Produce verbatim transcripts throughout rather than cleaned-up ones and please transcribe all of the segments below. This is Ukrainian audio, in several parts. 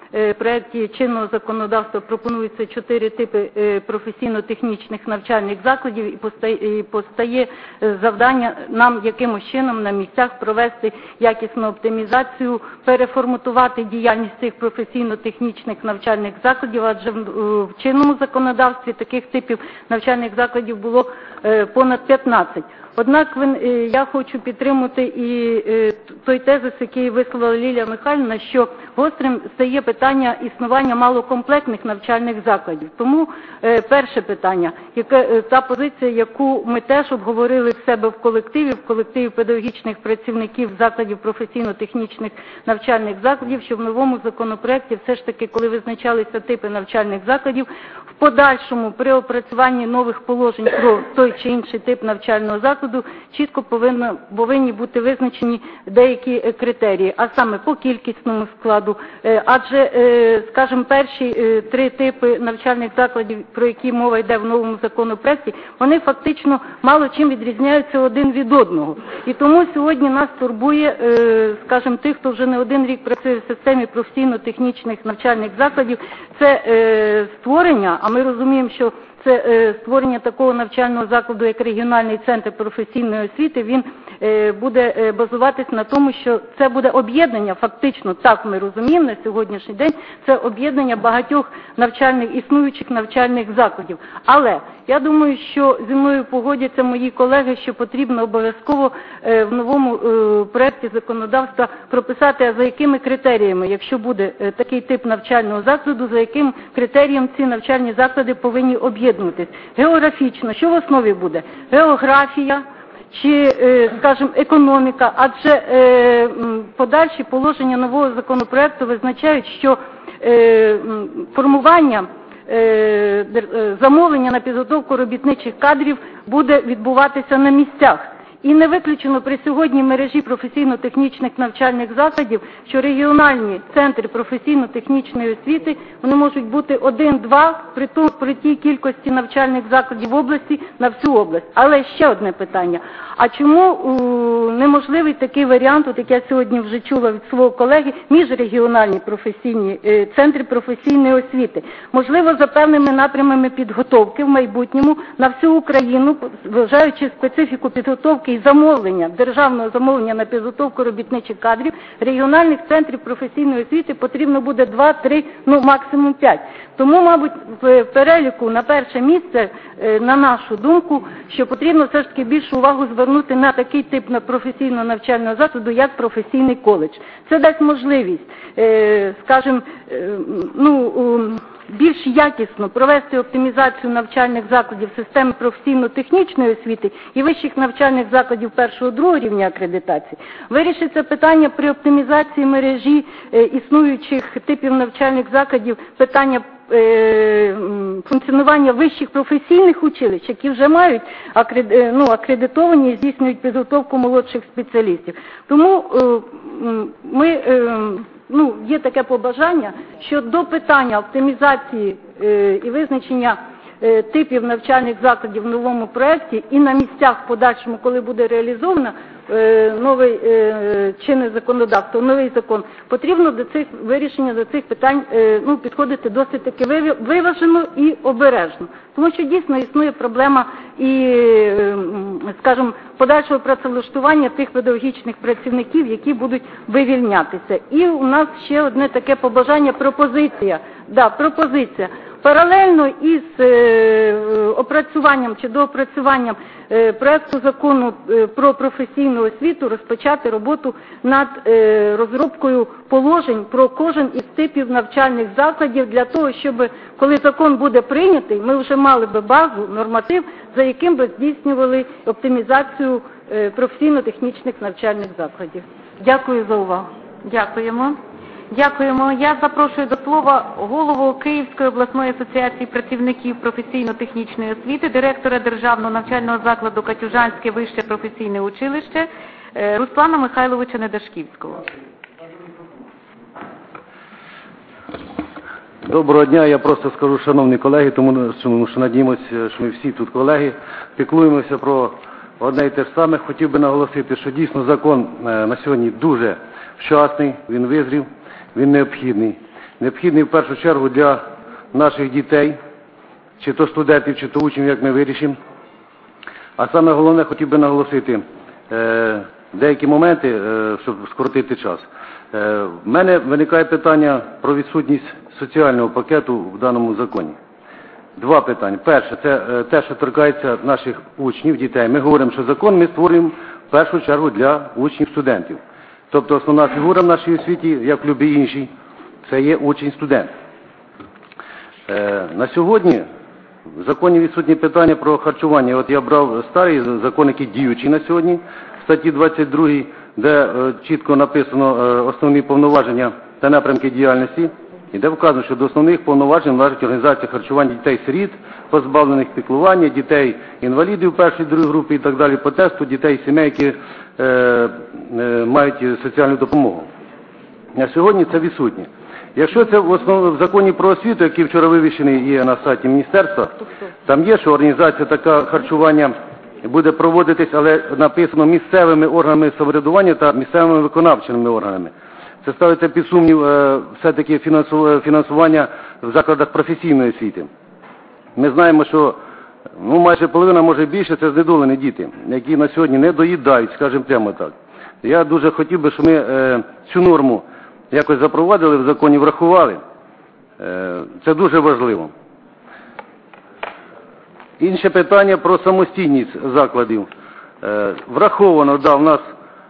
проєкті чинного законодавства пропонується чотири типи професійно-технічних навчальних закладів і постає завдання нам якимось чином на місцях провести якісну оптимізацію, переформатувати діяльність цих професійно-технічних навчальних закладів, адже в чинному законодавстві таких типів навчальних закладів було понад п'ятнадцять. Однак я хочу підтримати і той тезис, який висловила Лілія Михайлівна, що гострим стає питання існування малокомплектних навчальних закладів. Тому перше питання, та позиція, яку ми теж обговорили в себе в колективі, в колективі педагогічних працівників закладів професійно-технічних навчальних закладів, що в новому законопроекті все ж таки, коли визначалися типи навчальних закладів, в подальшому при опрацюванні нових положень про той чи інший тип навчального закладу чітко повинно, повинні бути визначені деякі критерії, а саме по кількісному складу. Адже, скажімо, перші три типи навчальних закладів, про які мова йде в новому законопроекті, вони фактично мало чим відрізняються один від одного. І тому сьогодні нас турбує, скажімо, тих, хто вже не один рік працює в системі професійно-технічних навчальних закладів, це створення, а ми розуміємо, що це створення такого навчального закладу, як регіональний центр професійної освіти, він буде базуватись на тому, що це буде об'єднання, фактично, так ми розуміємо на сьогоднішній день, це об'єднання багатьох навчальних, існуючих навчальних закладів. Але я думаю, що зі мною погодяться мої колеги, що потрібно обов'язково в новому проєкті законодавства прописати, а за якими критеріями, якщо буде такий тип навчального закладу, за яким критерієм ці навчальні заклади повинні об'єднуватись. Географічно, що в основі буде? Географія, чи, скажімо, економіка, адже подальші положення нового законопроекту визначають, що формування замовлення на підготовку робітничих кадрів буде відбуватися на місцях. І не виключено при сьогодні мережі професійно-технічних навчальних закладів, що регіональні центри професійно-технічної освіти, вони можуть бути один-два при, тому, при тій кількості навчальних закладів в області на всю область. Але ще одне питання. А чому у, неможливий такий варіант, от як я сьогодні вже чула від свого колеги, міжрегіональні професійні е, центри професійної освіти? Можливо, за певними напрямами підготовки в майбутньому на всю Україну, вважаючи специфіку підготовки і замовлення, державного замовлення на підготовку робітничих кадрів, регіональних центрів професійної освіти потрібно буде два, три, ну максимум п'ять. Тому, мабуть, в переліку на перше місце, на нашу думку, що потрібно все ж таки більшу увагу звернути на такий тип на професійного навчального закладу, як професійний коледж. Це дасть можливість, скажімо, ну, більш якісно провести оптимізацію навчальних закладів системи професійно-технічної освіти і вищих навчальних закладів першого-другого рівня акредитації. Вирішиться питання при оптимізації мережі існуючих типів навчальних закладів, питання функціонування вищих професійних училищ, які вже мають ну, акредитовані і здійснюють підготовку молодших спеціалістів. Тому ми, ну, є таке побажання, що до питання оптимізації і визначення типів навчальних закладів в новому проєкті і на місцях в подальшому, коли буде реалізовано новий чинне законодавство, новий закон, потрібно до цих вирішення до цих питань ну, підходити досить таки виважено і обережно. Тому що дійсно існує проблема і, скажімо, подальшого працевлаштування тих педагогічних працівників, які будуть вивільнятися. І у нас ще одне таке побажання, пропозиція. Да, пропозиція. Паралельно із е, опрацюванням чи доопрацюванням е, проекту закону е, про професійну освіту розпочати роботу над е, розробкою положень про кожен із типів навчальних закладів для того, щоб коли закон буде прийнятий, ми вже мали би базу, норматив, за яким би здійснювали оптимізацію е, професійно-технічних навчальних закладів. Дякую за увагу. Дякуємо. Дякуємо. Я запрошую до слова голову Київської обласної асоціації працівників професійно-технічної освіти, директора Державного навчального закладу Катюжанське вище професійне училище Руслана Михайловича Недашківського. Доброго дня. Я просто скажу, шановні колеги, тому що надіємося, що ми всі тут колеги, піклуємося про одне і те ж саме. Хотів би наголосити, що дійсно закон на сьогодні дуже вчасний, він визрів. Він необхідний. необхідний в першу чергу для наших дітей, чи то студентів, чи то учнів, як ми вирішимо. А саме головне, хотів би наголосити е, деякі моменти, е, щоб скоротити час. Е, в мене виникає питання про відсутність соціального пакету в даному законі. Два питання. Перше, це е, те, що торкається наших учнів, дітей. Ми говоримо, що закон ми створюємо в першу чергу для учнів, студентів. Тобто основна фігура в нашій освіті, як в будь-якій іншій, це є учень-студент. Е, на сьогодні в законі відсутні питання про харчування. От я брав старий закон, який діючий на сьогодні, в статті двадцять другій, де е, чітко написано е, основні повноваження та напрямки діяльності, і де вказано, що до основних повноважень належить організація харчування дітей-сиріт, позбавлених піклування, дітей-інвалідів першої, другої групи і так далі, по тесту дітей сімей, які е, е, мають соціальну допомогу. На сьогодні це відсутнє. Якщо це в основному в законі про освіту, який вчора вивішений є на сайті міністерства, там є, що організація така харчування буде проводитись, але написано місцевими органами самоврядування та місцевими виконавчими органами. Це ставиться під сумнів е, все-таки фінансування в закладах професійної освіти. Ми знаємо, що ну, майже половина, може більше, це знедолені діти, які на сьогодні не доїдають, скажімо прямо так. Я дуже хотів би, щоб ми е, цю норму якось запровадили в законі, врахували. Е, це дуже важливо. Інше питання про самостійність закладів. Е, враховано, да, в нас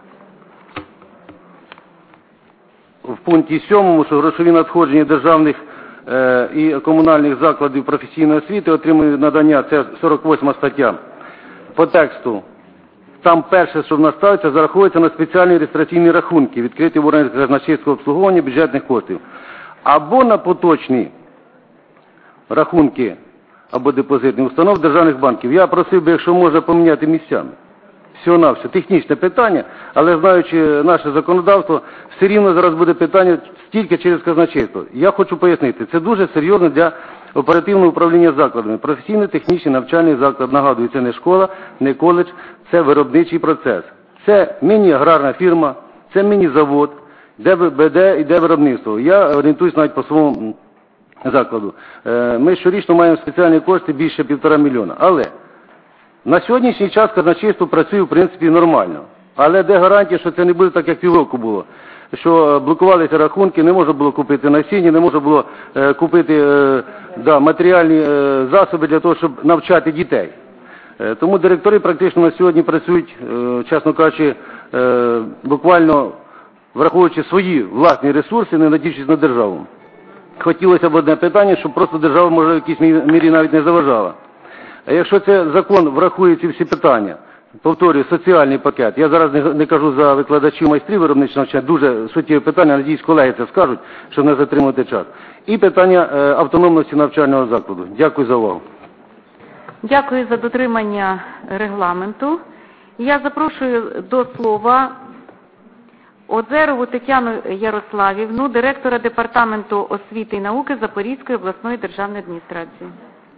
в пункті сьомому, що грошові надходження державних е, і комунальних закладів професійної освіти отримують надання, це сорок восьма стаття, по тексту. Там перше, що в нас ставиться, зараховується на спеціальні реєстраційні рахунки, відкриті в органах казначейського обслуговування бюджетних коштів. Або на поточні рахунки або депозитні установ державних банків. Я просив би, якщо можна, поміняти місцями. Всього-навсього. Технічне питання, але знаючи наше законодавство, все рівно зараз буде питання тільки через казначейство. Я хочу пояснити, це дуже серйозно для оперативного управління закладами. Професійно-технічний навчальний заклад, нагадую, це не школа, не коледж, це виробничий процес. Це міні-аграрна фірма, це міні-завод, де, де йде виробництво. Я орієнтуюсь навіть по своєму закладу. Ми щорічно маємо спеціальні кошти більше півтора мільйона. Але на сьогоднішній час казначейство працює, в принципі, нормально. Але де гарантія, що це не буде так, як півроку було? Що блокувалися рахунки, не можна було купити насіння, не можна було е, купити е, да, матеріальні е, засоби для того, щоб навчати дітей. Е, тому директори практично на сьогодні працюють, е, чесно кажучи, е, буквально враховуючи свої власні ресурси, не надіючись на державу. Хотілося б одне питання, щоб просто держава, може, в якійсь мірі навіть не заважала. А якщо це закон врахує ці всі питання, повторюю, соціальний пакет, я зараз не, не кажу за викладачів майстрів виробничого навчання, дуже суттєві питання, надіюсь, колеги це скажуть, щоб не затримувати час. І питання е, автономності навчального закладу. Дякую за увагу. Дякую за дотримання регламенту. Я запрошую до слова Озерову Тетяну Ярославівну, директора Департаменту освіти і науки Запорізької обласної державної адміністрації.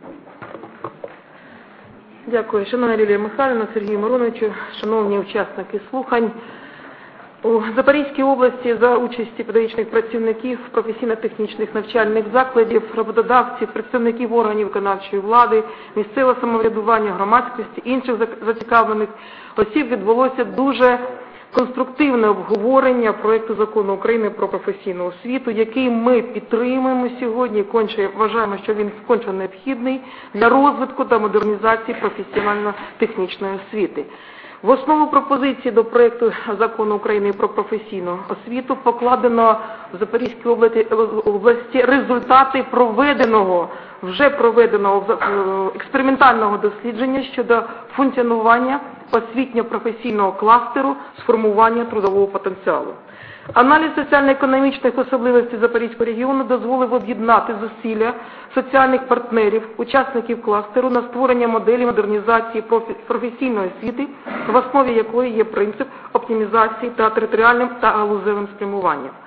Дякую, шановна Лілія Михайлівна, Сергію Мироновичу, шановні учасники слухань. У Запорізькій області за участі педагогічних працівників, професійно-технічних навчальних закладів, роботодавців, представників органів виконавчої влади, місцевого самоврядування, громадськості, інших зацікавлених осіб відбулося дуже конструктивне обговорення проекту закону України про професійну освіту, який ми підтримуємо сьогодні, конче вважаємо, що він конче необхідний для розвитку та модернізації професійно-технічної освіти. В основу пропозиції до проекту закону України про професійну освіту покладено в Запорізькій області результати проведеного, вже проведеного експериментального дослідження щодо функціонування освітньо-професійного кластеру з формування трудового потенціалу. Аналіз соціально-економічних особливостей Запорізького регіону дозволив об'єднати зусилля соціальних партнерів, учасників кластеру на створення моделі модернізації професійної освіти, в основі якої є принцип оптимізації та територіальним та галузевим спрямуванням.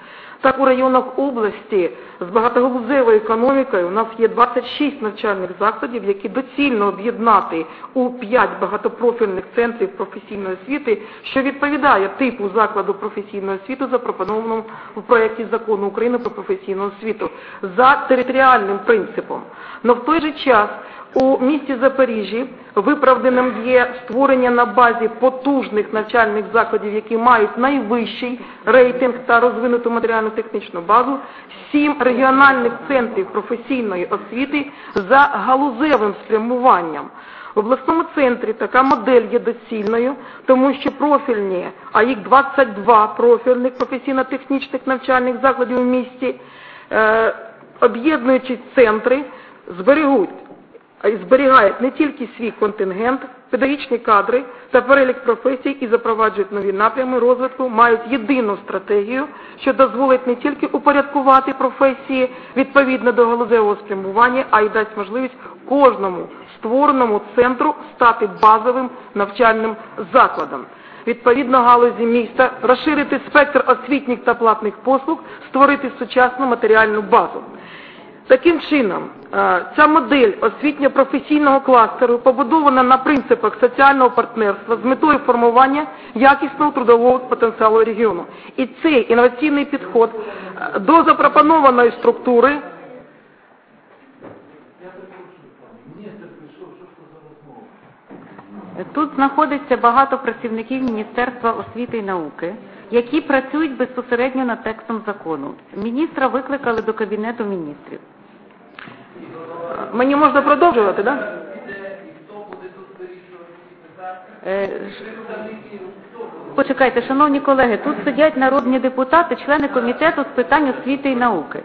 Так у районах області з багатогалузевою економікою у нас є двадцять шість навчальних закладів, які доцільно об'єднати у п'ять багатопрофільних центрів професійної освіти, що відповідає типу закладу професійної освіти, запропонованому в проєкті закону України про професійну освіту, за територіальним принципом. Но в той же час у місті Запоріжжі виправданим є створення на базі потужних навчальних закладів, які мають найвищий рейтинг та розвинуту матеріально-технічну базу, сім регіональних центрів професійної освіти за галузевим спрямуванням. В обласному центрі така модель є доцільною, тому що профільні, а їх двадцять два профільних професійно-технічних навчальних закладів у місті, е, об'єднуючи центри, зберегуть зберігають не тільки свій контингент, педагогічні кадри та перелік професій і запроваджують нові напрями розвитку, мають єдину стратегію, що дозволить не тільки упорядкувати професії відповідно до галузевого спрямування, а й дасть можливість кожному створеному центру стати базовим навчальним закладом. Відповідно галузі міста розширити спектр освітніх та платних послуг, створити сучасну матеріальну базу. Таким чином, ця модель освітньо-професійного кластеру побудована на принципах соціального партнерства з метою формування якісного трудового потенціалу регіону. І цей інноваційний підход до запропонованої структури Тут знаходиться багато працівників Міністерства освіти і науки, які працюють безпосередньо над текстом закону. Міністра викликали до Кабінету міністрів. Мені можна продовжувати, так? Да? Е, Почекайте, шановні колеги, тут сидять народні депутати, члени комітету з питань освіти і науки.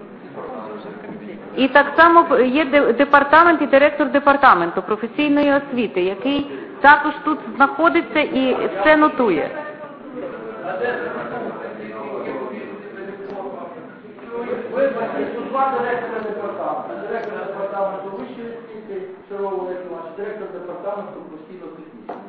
І так само є департамент і директор департаменту професійної освіти, який також тут знаходиться і все нотує. Два директора департаменту. Директор департаменту вищої освіти, Шарова Олександрович, директор департаменту професійно-технічної.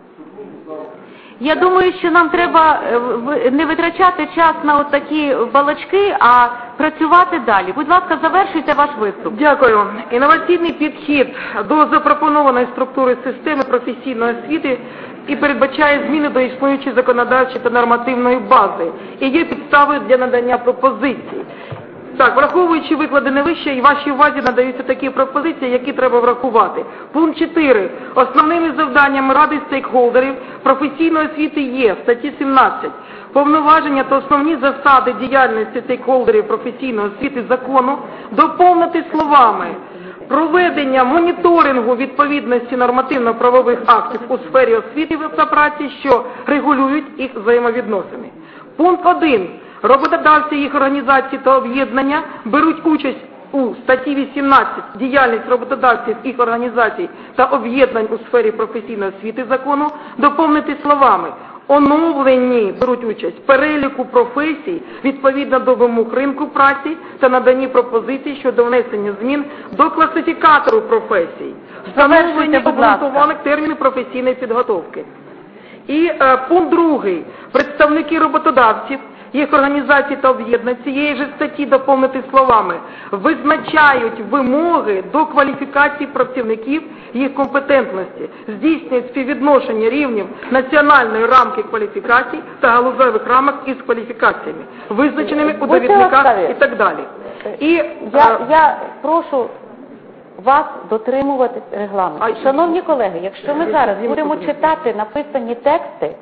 Я думаю, що нам треба не витрачати час на отакі балачки, а працювати далі. Будь ласка, завершуйте ваш виступ. Дякую. Інноваційний підхід до запропонованої структури системи професійної освіти і передбачає зміни до існуючої законодавчої та нормативної бази і є підставою для надання пропозицій. Так, враховуючи викладене вище, і вашій увазі надаються такі пропозиції, які треба врахувати. Пункт чотири. Основними завданнями Ради стейкхолдерів професійної освіти є, в статті сімнадцять, повноваження та основні засади діяльності стейкхолдерів професійної освіти закону доповнити словами проведення моніторингу відповідності нормативно-правових актів у сфері освіти та праці, що регулюють їх взаємовідносини. Пункт один. Роботодавці, їх організації та об'єднання беруть участь у статті вісімнадцять діяльність роботодавців, їх організацій та об'єднань у сфері професійної освіти закону доповнити словами оновлені беруть участь переліку професій відповідно до вимог ринку праці та наданні пропозицій щодо внесення змін до класифікатору професій, встановлення обґрунтованих термінів професійної підготовки. І е, пункт другий. Представники роботодавців, їх організацій та об'єднань цієї ж статті доповнити словами визначають вимоги до кваліфікації працівників, їх компетентності, здійснюють співвідношення рівнів національної рамки кваліфікацій та галузевих рамок із кваліфікаціями, визначеними у довідниках і так далі. І, я, я прошу вас дотримувати регламенту. А, Шановні колеги, якщо ми зараз будемо читати написані тексти,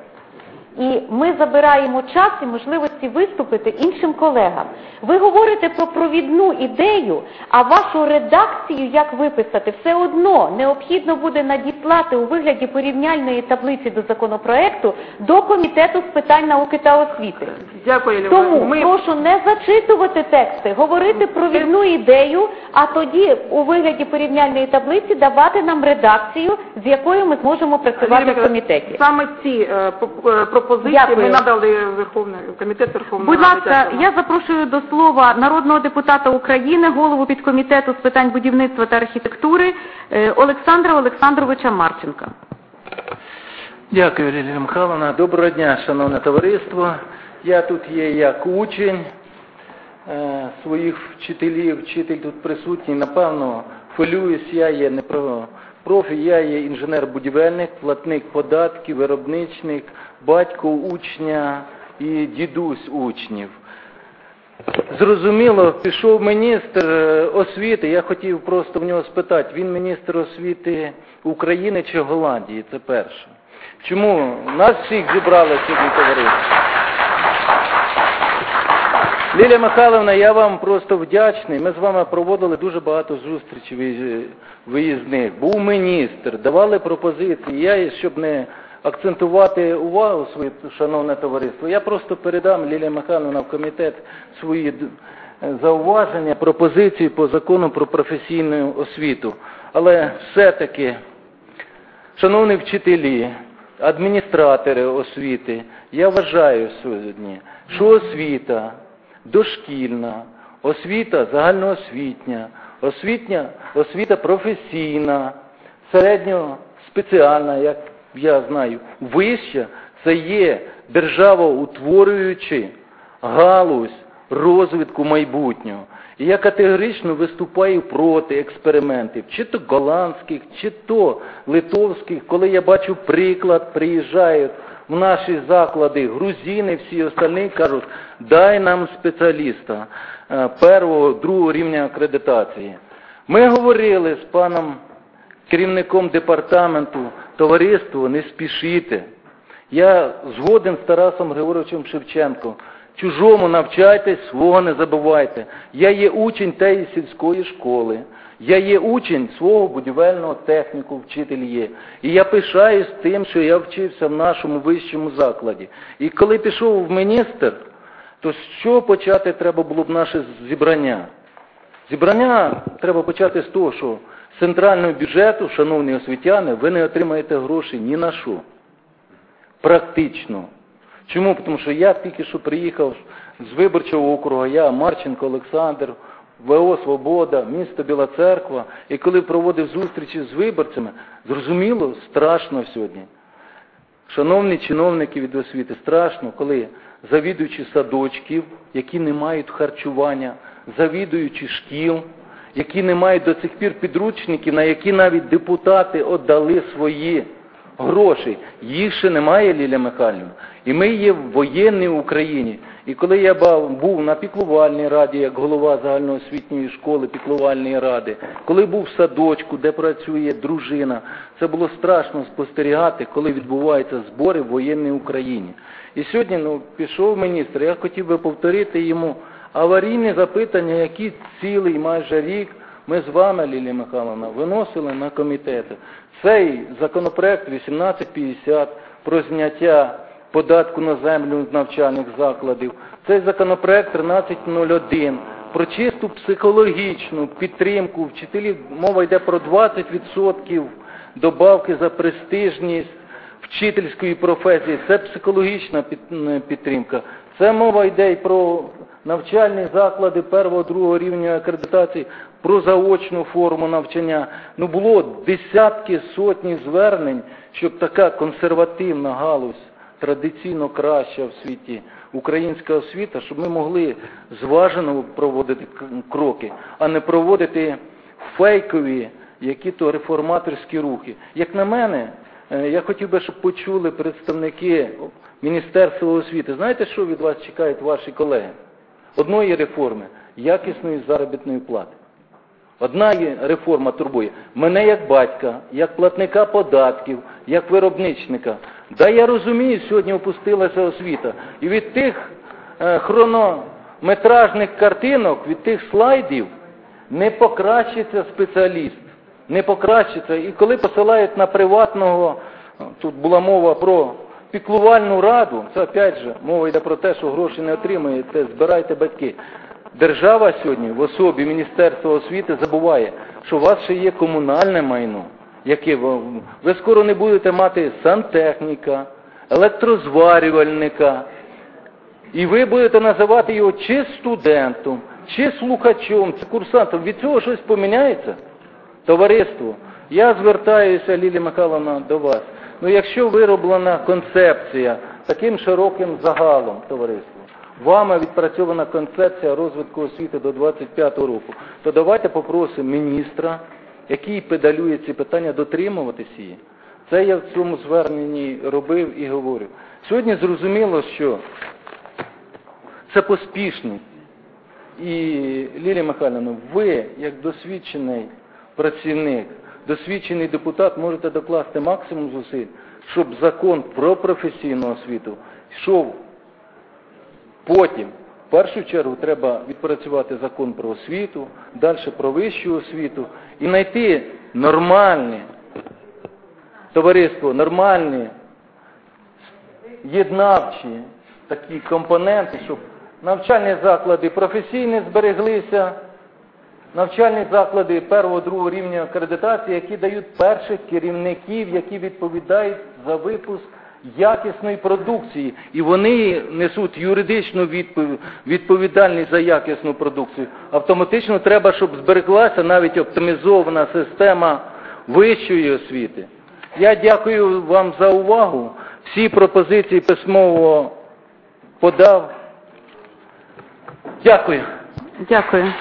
і ми забираємо час і можливості виступити іншим колегам. Ви говорите про провідну ідею, а вашу редакцію, як виписати, все одно необхідно буде надіслати у вигляді порівняльної таблиці до законопроекту до Комітету з питань науки та освіти. Дякую, Тому ми... прошу не зачитувати тексти, говорити провідну ідею, а тоді у вигляді порівняльної таблиці давати нам редакцію, з якою ми зможемо працювати в комітеті. Саме ці е, пропозиції Дякую. ми надали Верховний комітет Верховної Будь Ради. ласка, я запрошую до слова народного депутата України, голову підкомітету з питань будівництва та архітектури Олександра Олександровича Марченка. Дякую, Лілія Михайловна. Доброго дня, шановне товариство. Я тут є як учень, е, своїх вчителів, вчитель тут присутній, напевно, хвилююсь, я є не про профі, я є інженер-будівельник, платник податків, виробничник, батько учня і дідусь учнів. Зрозуміло, пішов міністр освіти, я хотів просто в нього спитати, він міністр освіти України чи Голландії, це перше. Чому? Нас всіх зібрали сьогодні товариство. Лілія Михайлівна, я вам просто вдячний, ми з вами проводили дуже багато зустрічей виїзних. Був міністр, давали пропозиції, я, щоб не акцентувати увагу свою, шановне товариство, я просто передам, Лілія Михайлівна, в комітет свої зауваження, пропозиції по закону про професійну освіту. Але все-таки, шановні вчителі, адміністратори освіти, я вважаю сьогодні, що освіта дошкільна, освіта загальноосвітня, освітня, освіта професійна, середньоспеціальна, як я знаю, вища, це є державоутворююча галузь розвитку майбутнього. І я категорично виступаю проти експериментів, чи то голландських, чи то литовських, коли я бачу приклад, приїжджають в наші заклади грузини, всі остальні кажуть, дай нам спеціаліста першого, другого рівня акредитації. Ми говорили з паном керівником департаменту, товариство, не спішите. Я згоден з Тарасом Григоровичем Шевченком. Чужому навчайтесь, свого не забувайте. Я є учень тієї сільської школи. Я є учень свого будівельного техніку, вчитель є. І я пишаюсь тим, що я вчився в нашому вищому закладі. І коли пішов в міністр, то з чого почати треба було б наше зібрання? Зібрання треба почати з того, що з центрального бюджету, шановні освітяни, ви не отримаєте гроші ні на що. Практично. Чому? Тому що я тільки що приїхав з виборчого округу, я, Марченко Олександр, ВО «Свобода», місто Біла Церква, і коли проводив зустрічі з виборцями, зрозуміло, страшно сьогодні. Шановні чиновники від освіти, страшно, коли завідуючі садочків, які не мають харчування, завідуючі шкіл, які не мають до цих пір підручників, на які навіть депутати віддали свої гроші. Їх ще немає, Лілія Михайлівна. І ми є в воєнній Україні. І коли я був на піклувальній раді, як голова загальноосвітньої школи піклувальної ради, коли був в садочку, де працює дружина, це було страшно спостерігати, коли відбуваються збори в воєнній Україні. І сьогодні ну, пішов міністр, я хотів би повторити йому аварійні запитання, які цілий майже рік ми з вами, Лілія Михайловна, виносили на комітети. Цей законопроект вісімнадцять п'ятдесят про зняття податку на землю навчальних закладів, цей законопроект тринадцять нуль один про чисту психологічну підтримку вчителів, мова йде про двадцять відсотків добавки за престижність вчительської професії, це психологічна підтримка. Це мова йде і про навчальні заклади першого, другого рівня акредитації, про заочну форму навчання. Ну, було десятки, сотні звернень, щоб така консервативна галузь, традиційно краща в світі, українська освіта, щоб ми могли зважено проводити кроки, а не проводити фейкові, які-то реформаторські рухи. Як на мене, я хотів би, щоб почули представники Міністерства освіти. Знаєте, що від вас чекають ваші колеги? Одної реформи – якісної заробітної плати. Одна реформа турбує мене як батька, як платника податків, як виробничника. Да, я розумію, сьогодні опустилася освіта. І від тих е, хронометражних картинок, від тих слайдів не покращиться спеціаліст. Не покращиться. І коли посилають на приватного, тут була мова про піклувальну раду, це опять же, мова йде про те, що гроші не отримуєте, збирайте батьки. Держава сьогодні в особі Міністерства освіти забуває, що у вас ще є комунальне майно, яке ви, ви скоро не будете мати сантехніка, електрозварювальника, і ви будете називати його чи студентом, чи слухачом, чи курсантом. Від цього щось поміняється? Товариство, я звертаюся, Лілія Михайловна, до вас. Ну, якщо вироблена концепція таким широким загалом, товариство, вами відпрацьована концепція розвитку освіти до двадцять п'ятого року, то давайте попросимо міністра, який педалює ці питання, дотримуватися її. Це я в цьому зверненні робив і говорю. Сьогодні зрозуміло, що це поспішність. І, Лілія Михайлівна, ви, як досвідчений працівник, досвідчений депутат, можете докласти максимум зусиль, щоб закон про професійну освіту йшов потім. В першу чергу треба відпрацювати закон про освіту, далі про вищу освіту і знайти нормальне товариство, нормальні єднавчі такі компоненти, щоб навчальні заклади професійні збереглися, навчальні заклади першого, другого рівня акредитації, які дають перших керівників, які відповідають за випуск якісної продукції. І вони несуть юридичну відповідальність за якісну продукцію. Автоматично треба, щоб збереглася навіть оптимізована система вищої освіти. Я дякую вам за увагу. Всі пропозиції письмово подав. Дякую. Дякую.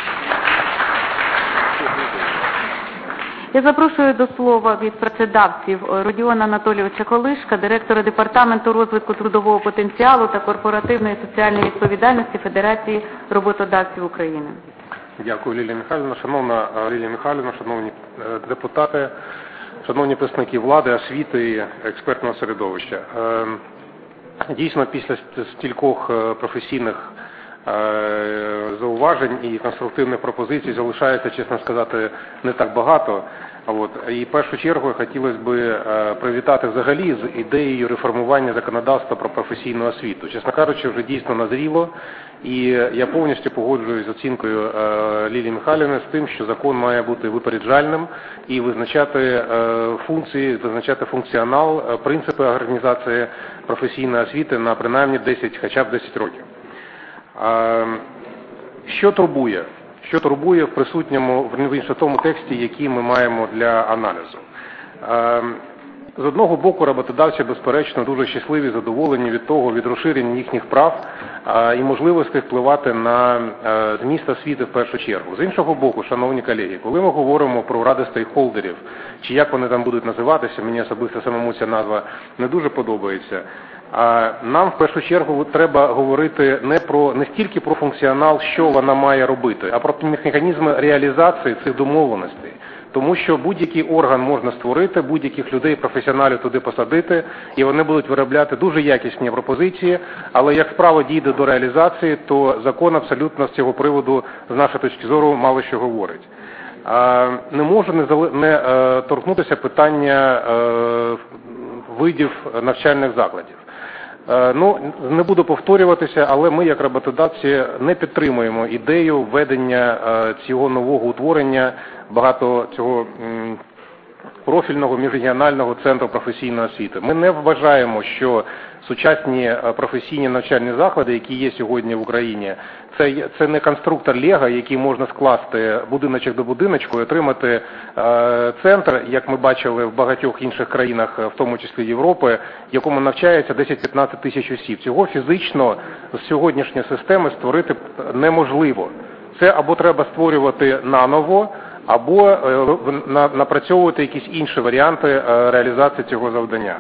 Я запрошую до слова від працедавців Родіона Анатолійовича Колишка, директора Департаменту розвитку трудового потенціалу та корпоративної соціальної відповідальності Федерації роботодавців України. Дякую, Лілія Михайлівна. Шановна Лілія Михайлівна, шановні депутати, шановні представники влади, освіти і експертного середовища. Дійсно, після стількох професійних зауважень і конструктивних пропозицій залишається, чесно сказати, не так багато. От. І в першу чергу хотілося б привітати взагалі з ідеєю реформування законодавства про професійну освіту. Чесно кажучи, вже дійсно назріло, і я повністю погоджуюсь з оцінкою Лілії Михайлівни з тим, що закон має бути випереджальним і визначати функції, визначати функціонал, принципи організації професійної освіти на принаймні десять, хоча б десять років. Що турбує? Що турбує в присутньому, в тому тексті, який ми маємо для аналізу? З одного боку, роботодавці, безперечно, дуже щасливі, задоволені від того, від розширення їхніх прав і можливостей впливати на зміст освіти в першу чергу. З іншого боку, шановні колеги, коли ми говоримо про ради стейкхолдерів, чи як вони там будуть називатися, мені особисто самому ця назва не дуже подобається, нам в першу чергу треба говорити не про не стільки про функціонал, що вона має робити, а про механізми реалізації цих домовленостей. Тому що будь-який орган можна створити, будь-яких людей, професіоналів туди посадити, і вони будуть виробляти дуже якісні пропозиції, але як справа дійде до реалізації, то закон абсолютно з цього приводу, з нашої точки зору, мало що говорить. Не можу не, зали... не торкнутися питання видів навчальних закладів. Ну, не буду повторюватися, але ми, як роботодавці, не підтримуємо ідею введення цього нового утворення, багато цього профільного міжрегіонального центру професійної освіти. Ми не вважаємо, що сучасні професійні навчальні заклади, які є сьогодні в Україні, це, це не конструктор Лего, який можна скласти будиночок до будиночку і отримати е, центр, як ми бачили в багатьох інших країнах, в тому числі Європи, в якому навчається десять-п'ятнадцять тисяч осіб. Цього фізично з сьогоднішньої системи створити неможливо. Це або треба створювати наново, або е, на, напрацьовувати якісь інші варіанти е, реалізації цього завдання.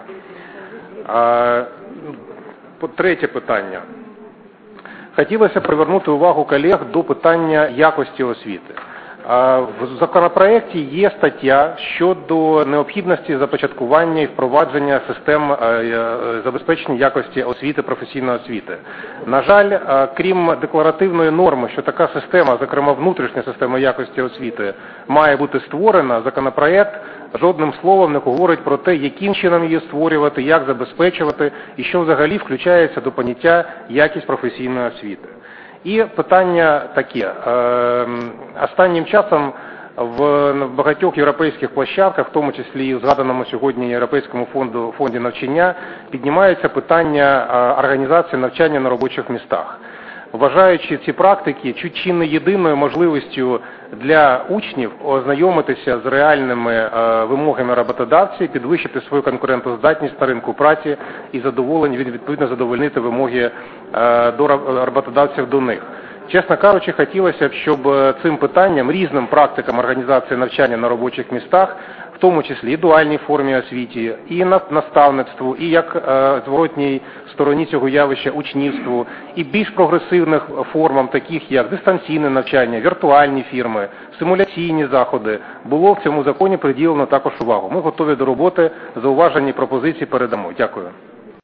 Е, Третє питання. Хотілося привернути увагу колег до питання якості освіти. В законопроекті є стаття щодо необхідності започаткування і впровадження систем забезпечення якості освіти, професійної освіти. На жаль, крім декларативної норми, що така система, зокрема внутрішня система якості освіти, має бути створена, законопроект жодним словом не говорить про те, яким чином її створювати, як забезпечувати і що взагалі включається до поняття якість професійної освіти. І питання таке. Останнім часом в багатьох європейських площадках, в тому числі і в згаданому сьогодні Європейському фонду, фонді навчання, піднімається питання організації навчання на робочих містах. вважаючи ці практики чуть чи не єдиною можливістю для учнів ознайомитися з реальними е, вимогами роботодавців, підвищити свою конкурентоздатність на ринку праці і задоволення, відповідно задовольнити вимоги е, до роботодавців до них. Чесно кажучи, хотілося б, щоб цим питанням, різним практикам організації навчання на робочих містах, в тому числі і дуальній формі освіті, і наставництву, і як е, зворотній стороні цього явища учнівству, і більш прогресивних формам, таких як дистанційне навчання, віртуальні фірми, симуляційні заходи, було в цьому законі приділено також увагу. Ми готові до роботи, зауважені пропозиції передамо. Дякую.